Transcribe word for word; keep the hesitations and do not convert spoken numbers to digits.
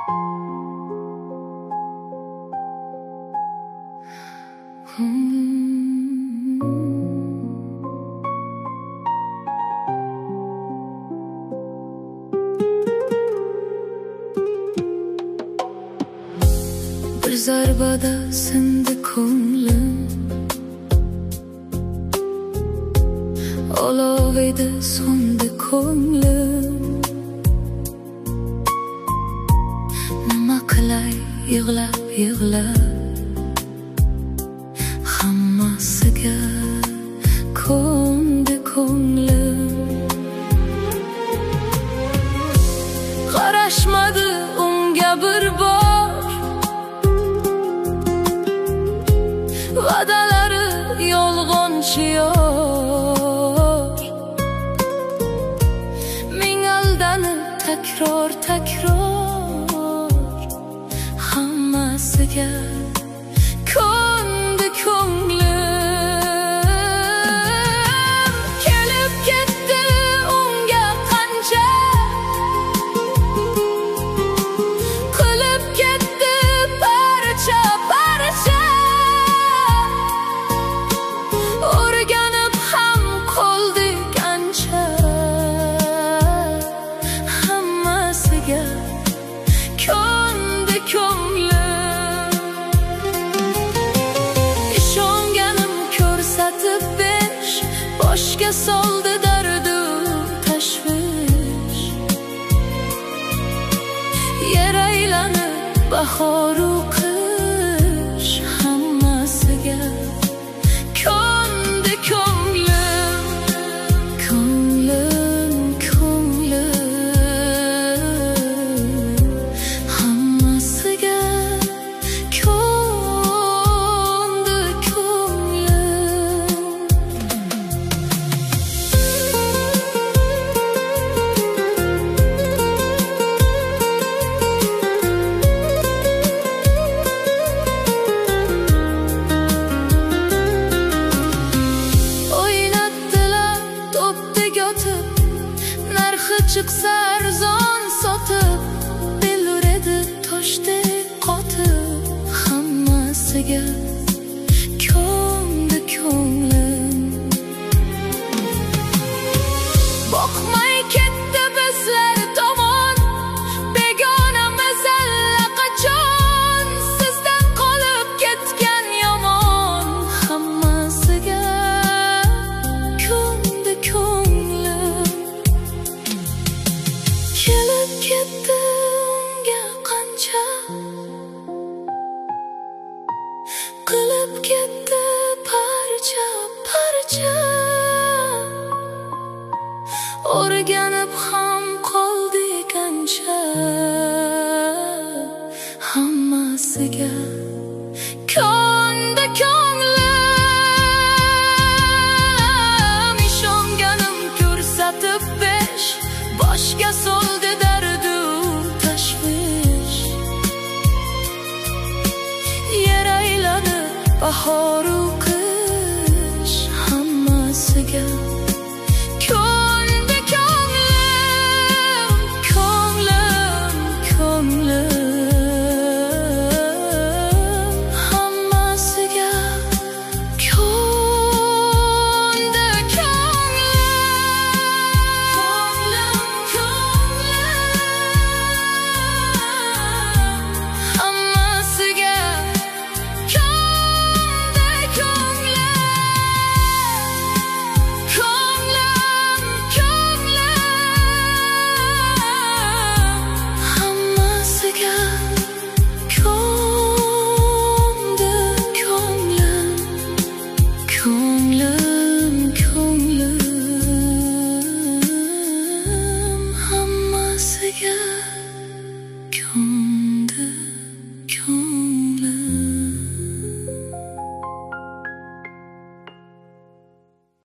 Bir zarbada sindi ko'nglim, olov edi so'ndi ko'nglim. Nima qilay yig'lab yig'lab, hammasiga ko'ndi ko'nglim. Qarashmadi unga bir bor, va'dalari yolg'onchi yor. Ming aldanib takror takror, hammasiga ko'ndi ko'nglim. Kelib ketdi unga qancha, qilib ketdi parcha parcha. O'rganib ham qoldik ancha, hammasiga ko'ndi ko'nglim. Ishonganim ko'rsatib besh, boshga soldi dardu tashvish. Yer aylanib bahoru qish, hammasiga ko'ndi ko'nglim. Ko'nglim, ko'nglim, hammasiga ko'ndi ko'nglim. O'ynatdilar to'pdek otib, narxi chiqsa arzon sotib. Bilur edi toshdek qotib, hammasiga ko'ndi ko'nglim. Boqmay ketdi bizlar tomon, begonamiz allaqachon. Sizdan qolib ketgan yomon, hammasiga ko'ndi ko'nglim. Kelib ketdi unga qancha, qilib ketdi parcha parcha. O'rganib ham qoldik ancha, hammasiga ko'ndi ko'nglim. Ishonganim ko'rsatib besh, boshga soldi dardu tashvish. Yer aylanib bahoru qish, hammasiga ko'ndi ko'nglim. Ko'nglim, ko'nglim, hammasiga ko'ndi ko'nglim. Ko'nglim, ko'nglim, hammasiga ko'ndi ko'nglim. Ko'nglim, ko'nglim, hammasiga ko'ndi ko'nglim. Ko'nglim, ko'nglim, hammasiga